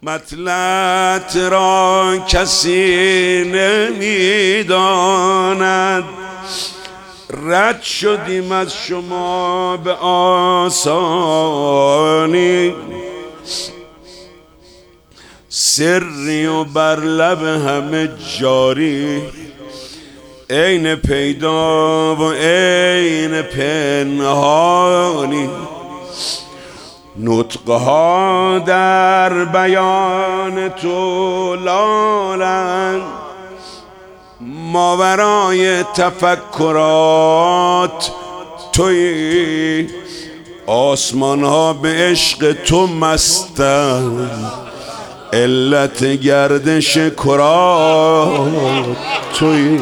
مطلعت را کسی نمیداند، رد شدیم از شما به آسانی. سری و بر لب همه جاری، عین پیدا و عین پنهانی. نطقها در بیان تو لالند، ماورای تفکرات تویی. آسمان ها به عشق تو مستند، علت گردش کرات تویی.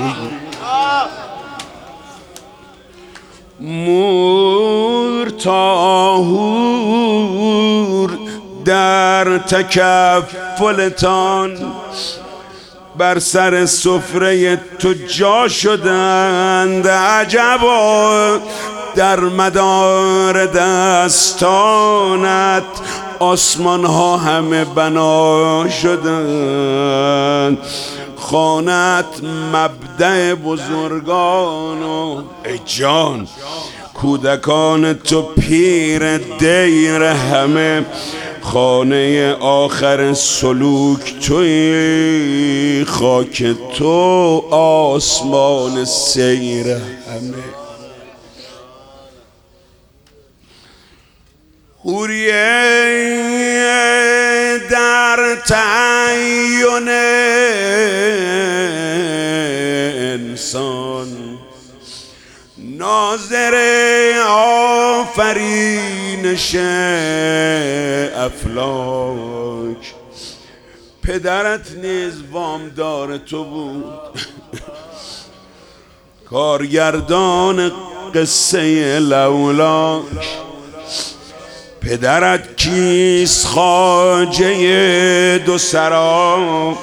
مور تا هور در تکفلتان، بر سر سفره تو جا شدند. عجبا در مدار دستانت، آسمان ها همه بنا شدند. خانت مبدأ بزرگان و ای جان، کودکان تو پیر دیر همه. خانه آخر سلوک توی، خاک تو آسمان سیر همه. حوریه در تعین انسان، ناظر آفرینش افلاک. پدرت نیز وامدار تو بود، کارگردان قصه لولاک. پدرت کیست خواجه دو سرا،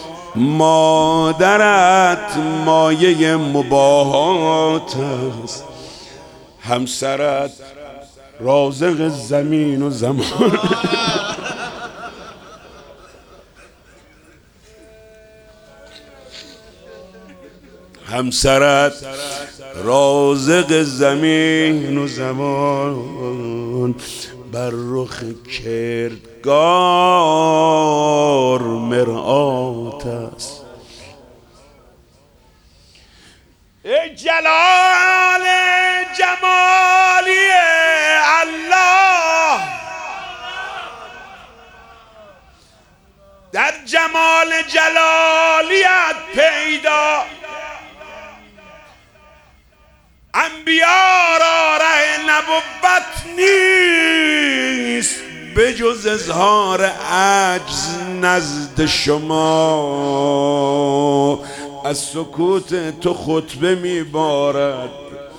مادرت مایه مباهات است. همسرت رازق زمین و زمان. همسرت رازق زمین و زمان، بر رخ کردگار مرآت است. ای جلال جمالی الله، در جمال جلالیت پیدا. انبیا را ره نبوت نیست، به جز اظهار عجز نزد شما. از سکوت تو خطبه میبارد،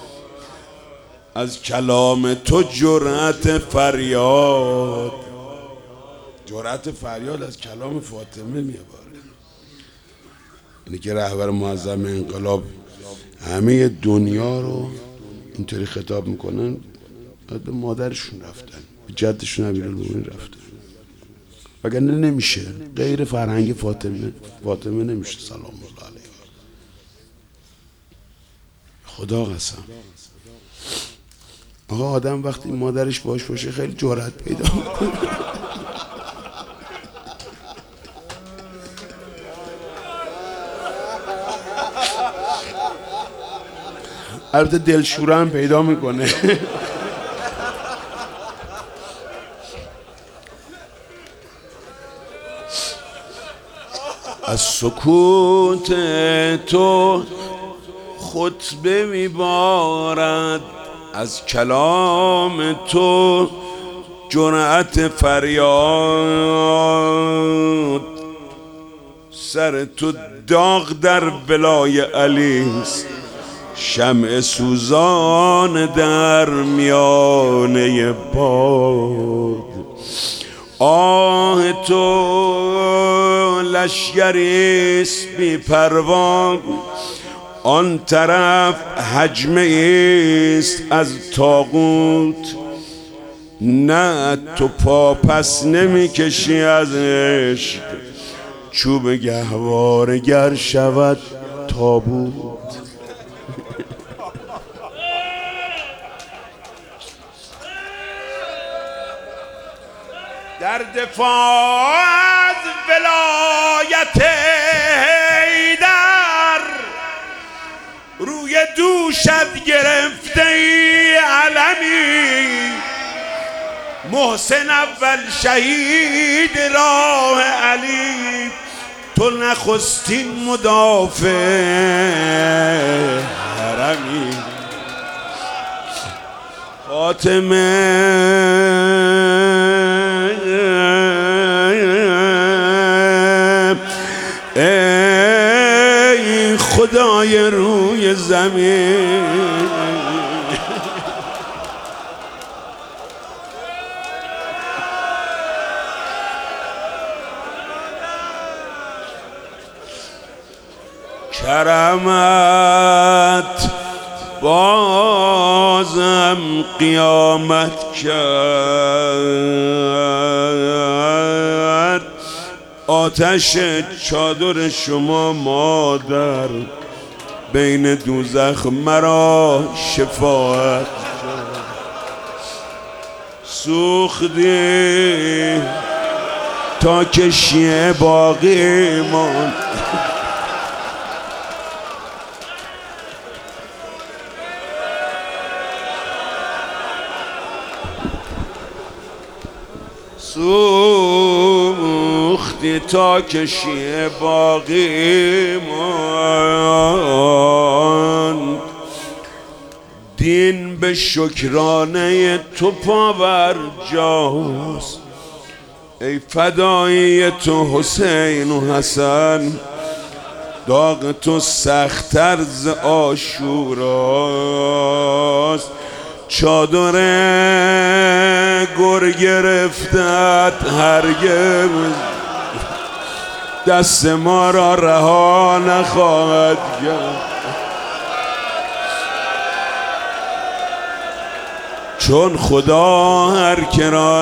از کلام تو جرأت فریاد. جرأت فریاد از کلام فاطمه میبارد. اینی که رهبر معظم انقلاب همه دنیا رو اینطوری خطاب میکنن، به مادرشون رفتن، به جدشون امیرالمومنین رفتن. وگرنه نمیشه، غیر فرهنگ فاطمه نمیشه سلام الله علیها. خدا قسم. آقا آدم وقتی مادرش باش باشه خیلی جرأت پیدا میکنه. البته دلشوره هم پیدا میکنه. از سکوت تو خطبه میبارد، از کلام تو جرأت فریاد. سر تو داغ در بلای علیست، شمع سوزان در میانه باد. آه تو لشکریست بی پروا، آن طرف حجمه است از طاغوت. نه تو پا پس نمی کشی از عشق، چوب گهواره گر شود تابوت. در دفاع از ولایت حیدر روی دوشت گرفته ای علمی، محسن اول شهید راه علی، تو نخستین مدافع حرمی. فاطمه ای خدای روی زمین، کرمت بازم قیامت کرد، آتش چادر شما مادر بین دوزخ مرا شفاعت سوختی تا که شیعه باقی ماند. سوختی تا که شیعه باقی ماند، دین به شکرانه تو پاورجاست، ای فدایی تو حسین و حسن، داغ تو سخت‌تر ز عاشوراست، چادر گر گرفتت هرگز دست ما را رها نخواهد کرد، چون خدا هر که را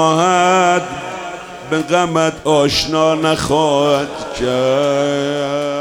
نمیخواهد به غمت آشنا نخواهد کرد.